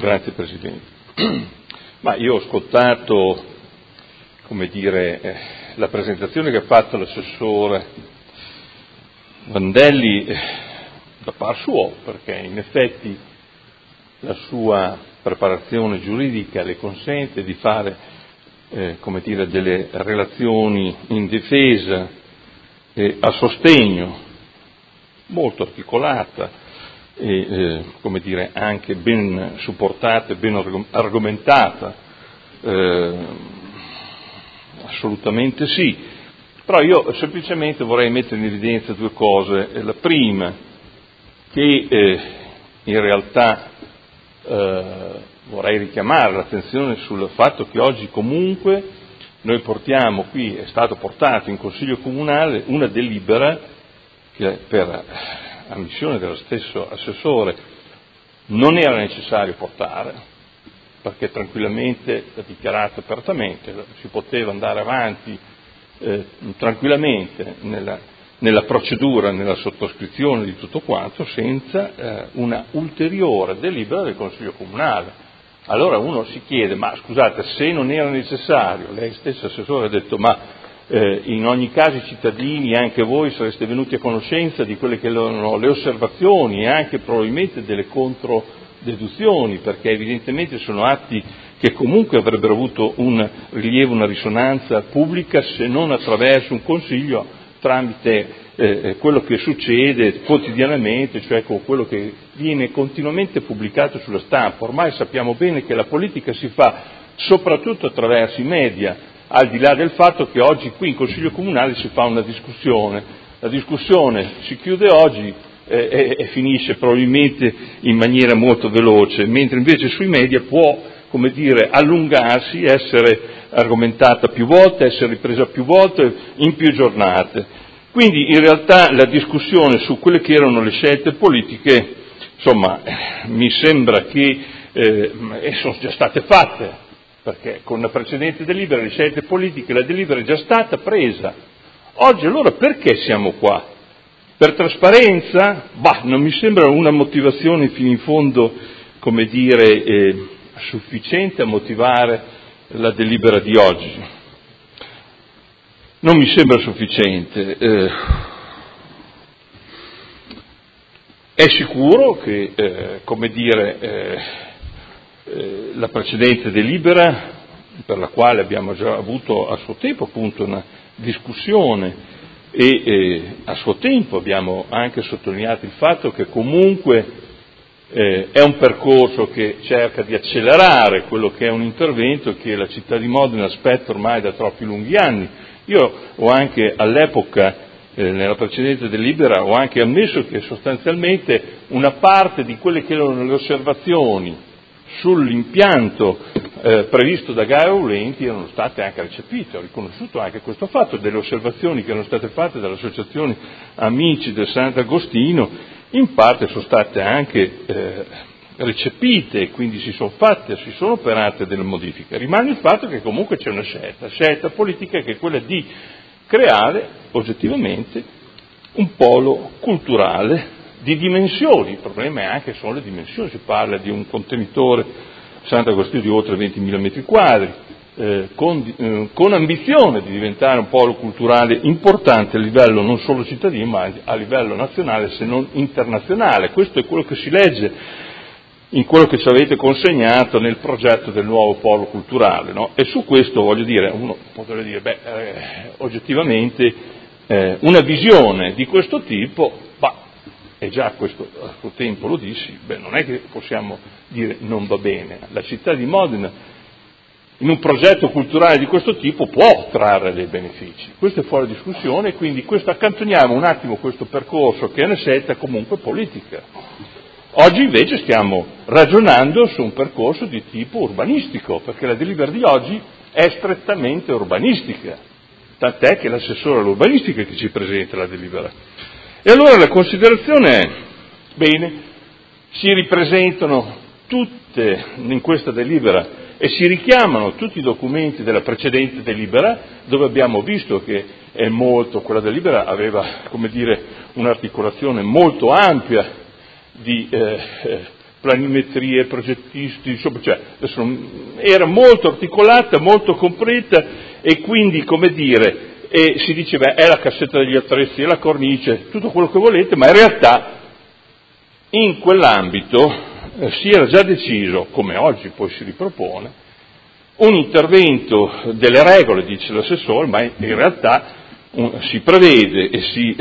Grazie Presidente. Ma io ho ascoltato, la presentazione che ha fatto l'assessore Vandelli da par suo, perché in effetti la sua preparazione giuridica le consente di fare, delle relazioni in difesa e a sostegno molto articolata e anche ben supportata e ben argomentata, assolutamente sì. Però io semplicemente vorrei mettere in evidenza due cose. La prima, che in realtà vorrei richiamare l'attenzione sul fatto che oggi comunque noi portiamo qui, è stato portato in Consiglio Comunale una delibera che per ammissione dello stesso assessore non era necessario portare, perché tranquillamente, ha dichiarato apertamente, si poteva andare avanti tranquillamente nella procedura, nella sottoscrizione di tutto quanto, senza una ulteriore delibera del Consiglio Comunale. Allora uno si chiede, ma scusate, se non era necessario, lei stesso assessore ha detto, ma in ogni caso i cittadini e anche voi sareste venuti a conoscenza di quelle che erano le osservazioni e anche probabilmente delle controdeduzioni, perché evidentemente sono atti che comunque avrebbero avuto un rilievo, una risonanza pubblica, se non attraverso un consiglio, tramite quello che succede quotidianamente, cioè con quello che viene continuamente pubblicato sulla stampa. Ormai sappiamo bene che la politica si fa soprattutto attraverso i media, al di là del fatto che oggi qui in Consiglio Comunale si fa una discussione. La discussione si chiude oggi e finisce probabilmente in maniera molto veloce, mentre invece sui media può, allungarsi, essere argomentata più volte, essere ripresa più volte, in più giornate. Quindi in realtà la discussione su quelle che erano le scelte politiche, mi sembra che sono già state fatte, perché con la precedente delibera le scelte politiche, la delibera è già stata presa. Oggi allora perché siamo qua? Per trasparenza? Non mi sembra una motivazione fino in fondo, sufficiente a motivare la delibera di oggi. Non mi sembra sufficiente. È sicuro che, la precedente delibera, per la quale abbiamo già avuto a suo tempo appunto una discussione e a suo tempo abbiamo anche sottolineato il fatto che comunque è un percorso che cerca di accelerare quello che è un intervento che la città di Modena aspetta ormai da troppi lunghi anni. Io ho anche all'epoca, nella precedente delibera, ho anche ammesso che sostanzialmente una parte di quelle che erano le osservazioni sull'impianto previsto da Gaia Aulenti erano state anche recepite. Ho riconosciuto anche questo fatto. Delle osservazioni che erano state fatte dall'associazione Amici del Sant'Agostino in parte sono state anche recepite, quindi si sono operate delle modifiche. Rimane il fatto che comunque c'è una scelta politica, che è quella di creare oggettivamente un polo culturale di dimensioni. Il problema è anche solo le dimensioni. Si parla di un contenitore Sant'Agostino di oltre 20.000 metri quadri, con ambizione di diventare un polo culturale importante a livello non solo cittadino ma a livello nazionale, se non internazionale. Questo è quello che si legge in quello che ci avete consegnato nel progetto del nuovo polo culturale, no? E su questo uno potrebbe dire, oggettivamente una visione di questo tipo, e già questo a suo tempo lo dissi, non è che possiamo dire non va bene. La città di Modena in un progetto culturale di questo tipo può trarre dei benefici, questo è fuori discussione, quindi accantoniamo un attimo questo percorso che è una scelta comunque politica. Oggi invece stiamo ragionando su un percorso di tipo urbanistico, perché la delibera di oggi è strettamente urbanistica, tant'è che l'assessore all'urbanistica che ci presenta la delibera. E allora la considerazione è, si ripresentano tutte in questa delibera e si richiamano tutti i documenti della precedente delibera, dove abbiamo visto che quella delibera aveva, un'articolazione molto ampia di planimetrie, progettisti, insomma, cioè, era molto articolata, molto completa, e quindi, come dire, si diceva è la cassetta degli attrezzi, è la cornice, tutto quello che volete, ma in realtà in quell'ambito si era già deciso, come oggi poi si ripropone, un intervento delle regole, dice l'assessore, ma in realtà si prevede e si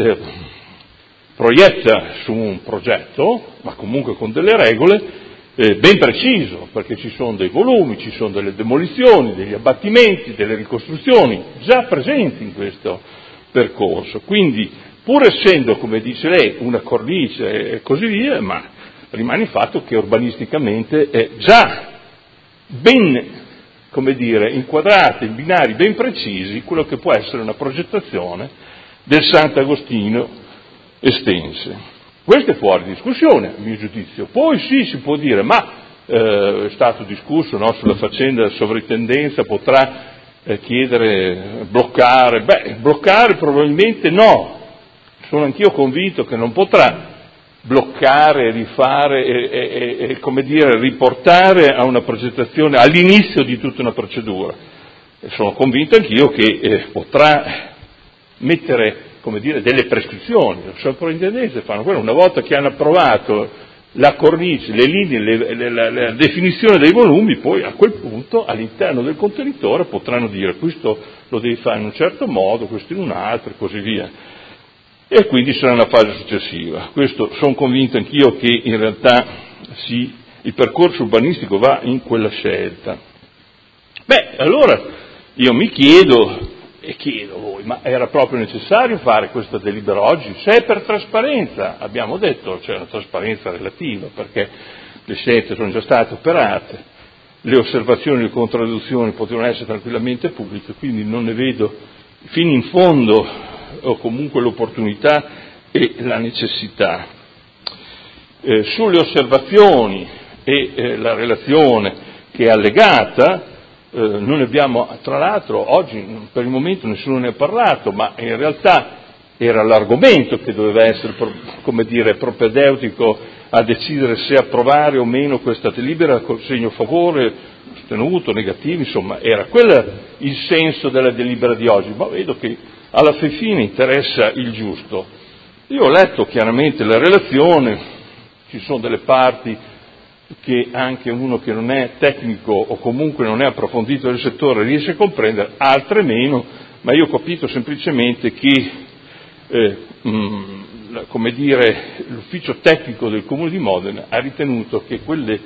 proietta su un progetto, ma comunque con delle regole, ben preciso, perché ci sono dei volumi, ci sono delle demolizioni, degli abbattimenti, delle ricostruzioni già presenti in questo percorso. Quindi, pur essendo, come dice lei, una cornice e così via, ma rimane il fatto che urbanisticamente è già ben, come dire, inquadrata in binari ben precisi quello che può essere una progettazione del Sant'Agostino Estense. Questo è fuori discussione, a mio giudizio. Poi sì, si può dire, ma è stato discusso, no, sulla faccenda della sovrintendenza, potrà chiedere, bloccare probabilmente no. Sono anch'io convinto che non potrà bloccare, rifare e come dire, riportare a una progettazione all'inizio di tutta una procedura. Sono convinto anch'io che potrà mettere, come dire, delle prescrizioni. Le sovrintendenze fanno quello, una volta che hanno approvato la cornice, le linee, la definizione dei volumi, poi a quel punto all'interno del contenitore potranno dire questo lo devi fare in un certo modo, questo in un altro e così via. E quindi sarà una fase successiva. Questo sono convinto anch'io che in realtà il percorso urbanistico va in quella scelta. Allora io mi chiedo a voi, ma era proprio necessario fare questa delibera oggi? Se è per trasparenza, abbiamo detto, c'è una trasparenza relativa, perché le scelte sono già state operate, le osservazioni e le contraddizioni potevano essere tranquillamente pubbliche, quindi non ne vedo fino in fondo, o comunque l'opportunità e la necessità. Sulle osservazioni e la relazione che è allegata, noi abbiamo, tra l'altro, oggi per il momento nessuno ne ha parlato, ma in realtà era l'argomento che doveva essere, come dire, propedeutico a decidere se approvare o meno questa delibera col segno favore, astenuto, negativo, insomma, era quello il senso della delibera di oggi, ma vedo che alla fine interessa il giusto. Io ho letto chiaramente la relazione, ci sono delle parti che anche uno che non è tecnico o comunque non è approfondito nel settore riesce a comprendere, altre meno, ma io ho capito semplicemente che come dire, l'ufficio tecnico del Comune di Modena ha ritenuto che quelle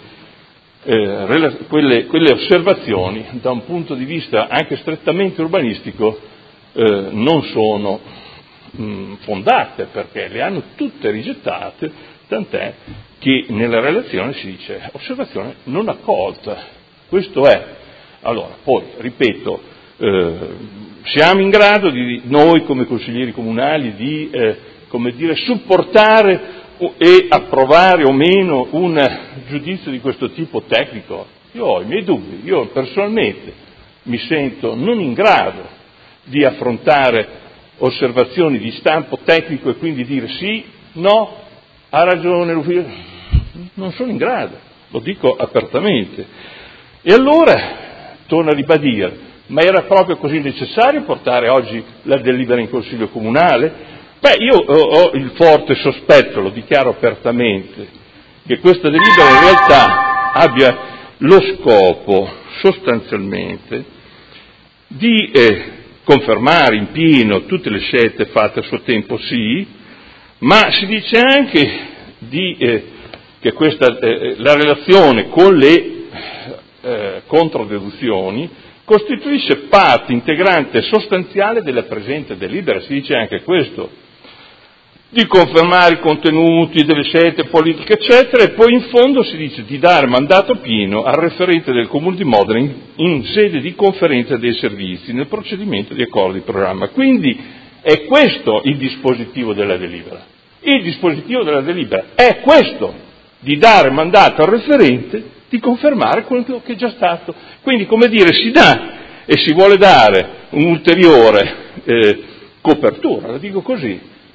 osservazioni da un punto di vista anche strettamente urbanistico non sono fondate, perché le hanno tutte rigettate, tant'è che nella relazione si dice osservazione non accolta. Questo è. Allora, poi, ripeto, siamo in grado noi come consiglieri comunali di come dire, supportare e approvare o meno un giudizio di questo tipo tecnico? Io ho i miei dubbi, io personalmente mi sento non in grado di affrontare osservazioni di stampo tecnico e quindi dire sì, no, ha ragione l'ufficio, non sono in grado, lo dico apertamente. E allora, torno a ribadire, ma era proprio così necessario portare oggi la delibera in Consiglio Comunale? Io ho il forte sospetto, lo dichiaro apertamente, che questa delibera in realtà abbia lo scopo sostanzialmente di confermare in pieno tutte le scelte fatte a suo tempo, sì, ma si dice anche che la relazione con le controdeduzioni costituisce parte integrante e sostanziale della presente delibera, si dice anche questo, di confermare i contenuti delle scelte politiche, eccetera, e poi in fondo si dice di dare mandato pieno al referente del Comune di Modena in sede di conferenza dei servizi nel procedimento di accordo di programma. Quindi è questo il dispositivo della delibera. Il dispositivo della delibera è questo, di dare mandato al referente di confermare quello che è già stato. Quindi, come dire, si dà e si vuole dare un'ulteriore copertura, la dico così,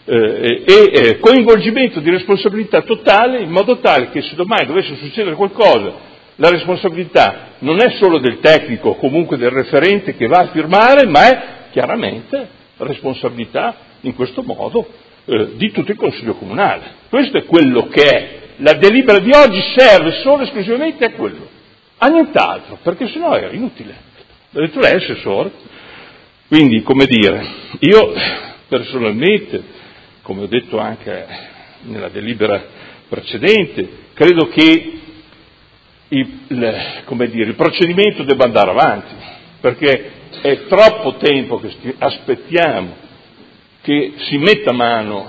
coinvolgimento di responsabilità totale, in modo tale che se domani dovesse succedere qualcosa, la responsabilità non è solo del tecnico o comunque del referente che va a firmare, ma è chiaramente responsabilità, in questo modo, di tutto il Consiglio Comunale. Questo è quello che è. La delibera di oggi serve solo e esclusivamente a quello, a nient'altro, perché sennò era inutile. L'ha detto lei, Assessore. Quindi, come dire, io personalmente, come ho detto anche nella delibera precedente, credo che il procedimento debba andare avanti, perché è troppo tempo che aspettiamo che si metta mano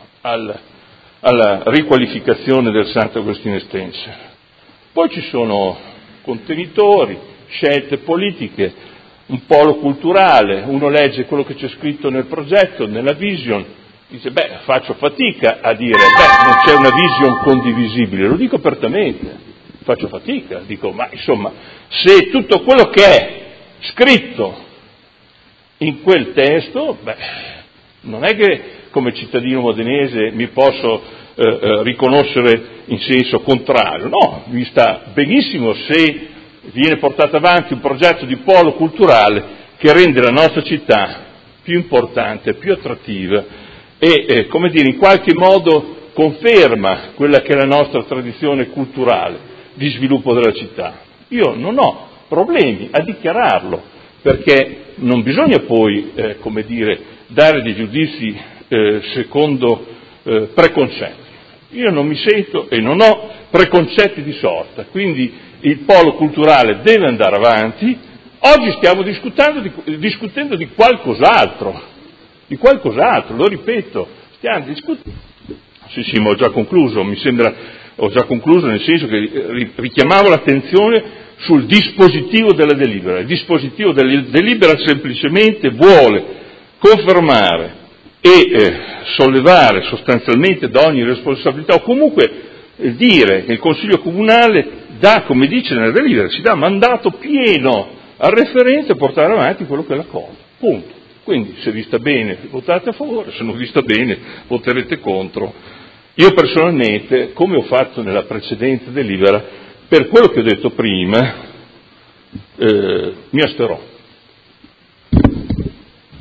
alla riqualificazione del Sant'Agostino Estense. Poi ci sono contenitori, scelte politiche, un polo culturale, uno legge quello che c'è scritto nel progetto, nella vision, dice faccio fatica a dire non c'è una vision condivisibile, lo dico apertamente, faccio fatica, dico ma insomma se tutto quello che è scritto in quel testo, non è che come cittadino modenese mi posso riconoscere in senso contrario, no, mi sta benissimo se viene portato avanti un progetto di polo culturale che rende la nostra città più importante, più attrattiva e come dire, in qualche modo conferma quella che è la nostra tradizione culturale di sviluppo della città. Io non ho problemi a dichiararlo, perché non bisogna poi, come dire, dare dei giudizi secondo preconcetti. Io non mi sento e non ho preconcetti di sorta, quindi il polo culturale deve andare avanti. Oggi stiamo discutendo di qualcos'altro, lo ripeto, stiamo discutendo. Sì, ma ho già concluso, ho già concluso nel senso che richiamavo l'attenzione sul dispositivo della delibera. Il dispositivo della delibera semplicemente vuole confermare e sollevare sostanzialmente da ogni responsabilità, o comunque dire che il Consiglio Comunale dà, come dice nella delibera, si dà mandato pieno al referente a portare avanti quello che è la cosa. Punto. Quindi se vi sta bene votate a favore, se non vi sta bene voterete contro. Io personalmente, come ho fatto nella precedente delibera, per quello che ho detto prima, mi asterrò.